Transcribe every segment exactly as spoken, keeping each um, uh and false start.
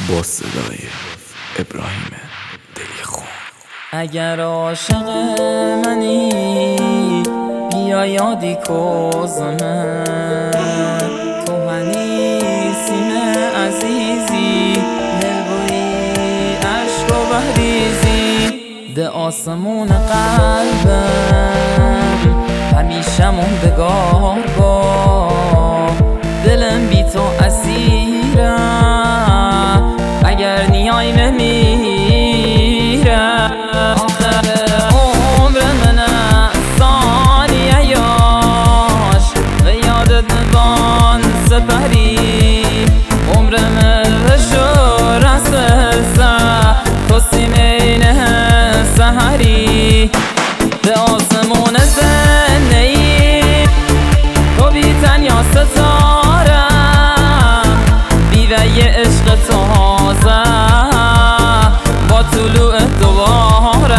با صدای ابراهیم دلی خون. اگر عاشق منی بیا یادی کوزمه، تو هنی سینه عزیزی، دلبری عشق و بهریزی، ده آسمون قلبم همیشه موندگار با، دلم بی تو اسیره اگر نیای نمیره. آخر عمر منه ثانیه یاش به یادت نبان سپری، عمر من شو رسسه تو سیمینه سهری، به آسمون زنده ای تو بی تنیا ستارم، بیوه ی عشق تازه با طلوع دوباره،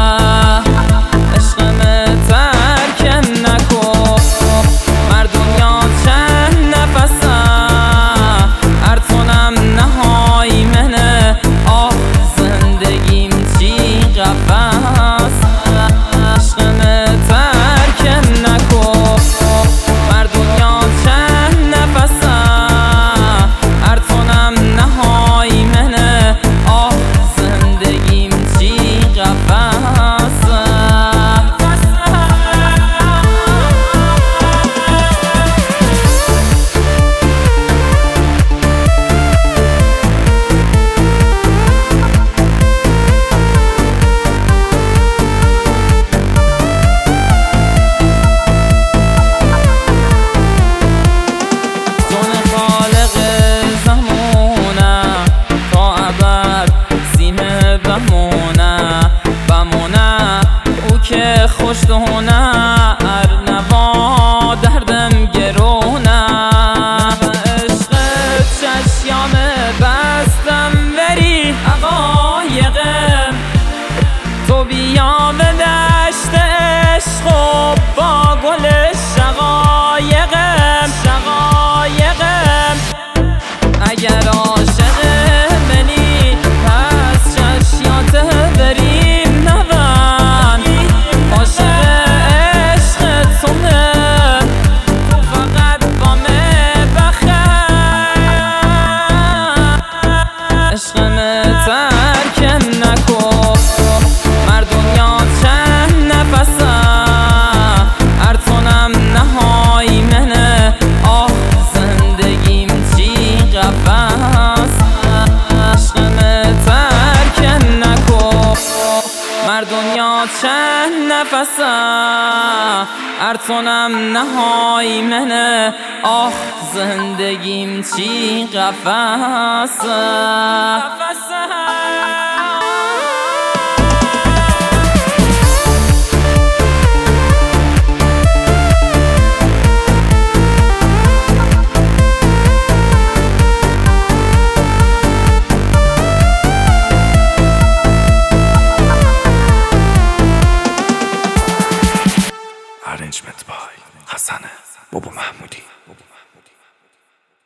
عشقم ترکم نکن مردم چند نفسه، ارتونم نهای منه آه زندگیم چی قفص، عشقم ترکم نکن مردم چند نفسه، ارتونم نهای منه آه زندگیم چی قفصه. بمونه او که خوش دونه ارنوا دردم گرونه، عشق چشیام بستم وری حقایقم، تو بیا به دشت عشق و با گل شقایقم شقایقم. اگر عاشق منی پس چشیات بریم نبن، عاشق عشق تو من تو فقط با من بخند، عشقم ترکم نکن مردم چند نفسه، ارتونم نهای منه آه زندگیم چی قفص، عشقم ترکم نکن مردم چند نفسه، ارتونم نهای منه آه زندگیم چی قفصه.